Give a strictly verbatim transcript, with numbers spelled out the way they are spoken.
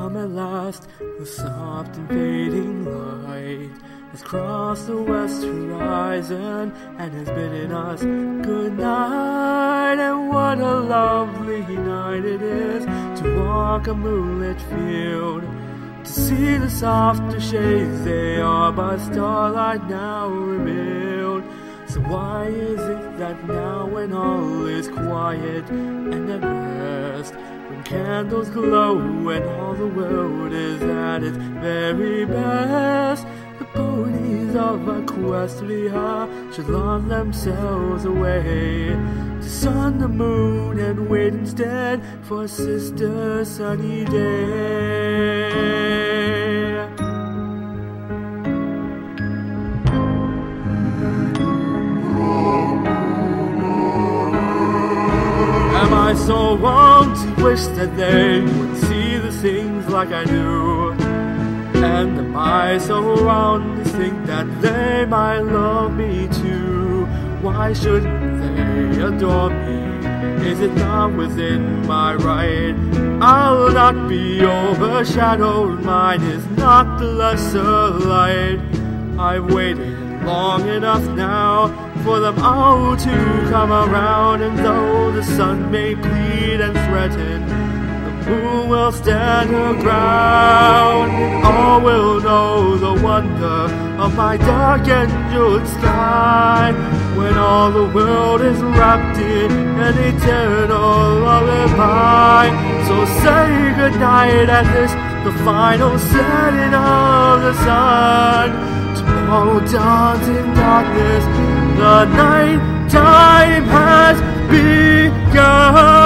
come at last, the soft and fading light has crossed the west horizon and has bidden us good night. And what a lovely night it is to walk a moonlit field, to see the softer shades they are by starlight now revealed. So why is it that now when all is quiet and at rest, when candles glow and all the world is at its very best, the ponies of our questly heart should lull themselves away to sun the moon and wait instead for a sister sunny day? Am I so wrong to wish that they would see the things like I do? And am I so wrong to think that they might love me too? Why shouldn't they adore me? Is it not within my right? I'll not be overshadowed, mine is not the lesser light. I've waited long enough now for them all to come around, and though the sun may plead and threaten, the moon will stand her ground. All will know the wonder of my dark and jeweled sky when all the world is wrapped in an eternal lullaby. So say goodnight at this, the final setting of the sun. Tomorrow dawns in darkness, the night time has begun.